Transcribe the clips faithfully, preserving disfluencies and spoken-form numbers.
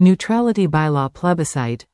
Neutrality Bylaw Plebiscite.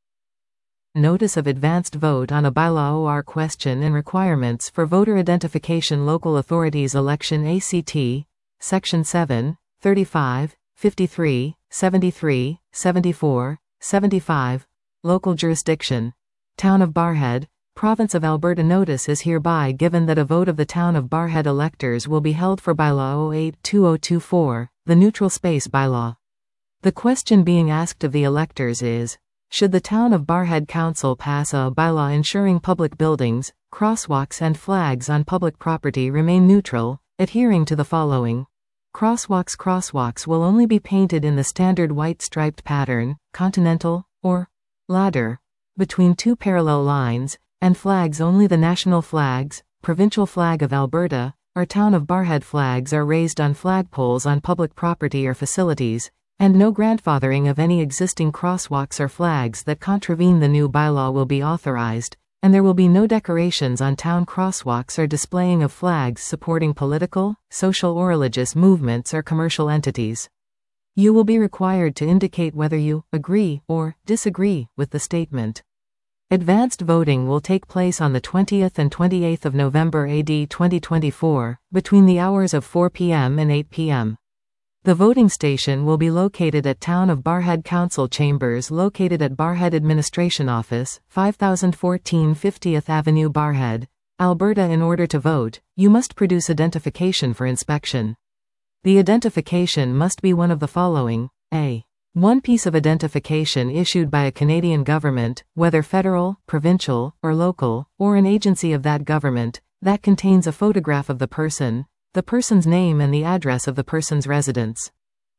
Notice of advanced vote on a bylaw or question and requirements for voter identification. Local Authorities Election A C T, Section seven, thirty-five, fifty-three, seventy-three, seventy-four, seventy-five. Local Jurisdiction. Town of Barrhead, Province of Alberta. Notice is hereby given that a vote of the Town of Barrhead electors will be held for Bylaw oh eight two oh two four, the Neutral Space Bylaw. The question being asked of the electors is, should the Town of Barrhead Council pass a bylaw ensuring public buildings, crosswalks and flags on public property remain neutral, adhering to the following? Crosswalks Crosswalks will only be painted in the standard white striped pattern, continental, or ladder, between two parallel lines, and flags only the national flags, provincial flag of Alberta, or Town of Barrhead flags are raised on flagpoles on public property or facilities, and no grandfathering of any existing crosswalks or flags that contravene the new bylaw will be authorized, and there will be no decorations on town crosswalks or displaying of flags supporting political, social or religious movements or commercial entities. You will be required to indicate whether you agree or disagree with the statement. Advanced voting will take place on the twentieth and twenty-eighth of November A D twenty twenty-four, between the hours of four p m and eight p m The voting station will be located at Town of Barrhead Council Chambers located at Barrhead Administration Office, five thousand fourteen fiftieth Avenue Barrhead, Alberta. In order to vote, you must produce identification for inspection. The identification must be one of the following: A. One piece of identification issued by a Canadian government, whether federal, provincial, or local, or an agency of that government, that contains a photograph of the person, the person's name and the address of the person's residence.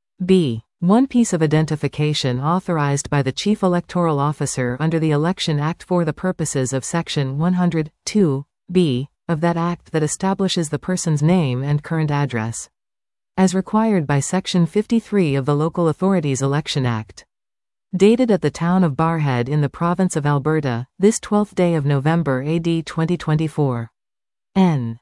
B. One piece of identification authorized by the Chief Electoral Officer under the Election Act for the purposes of Section one hundred two B of that Act that establishes the person's name and current address, as required by Section fifty-three of the Local Authorities Election Act. Dated at the Town of Barrhead in the Province of Alberta, this twelfth day of November A D twenty twenty-four. N.